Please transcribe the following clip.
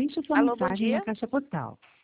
Deixe sua Alô, bom mensagem na dia. caixa postal.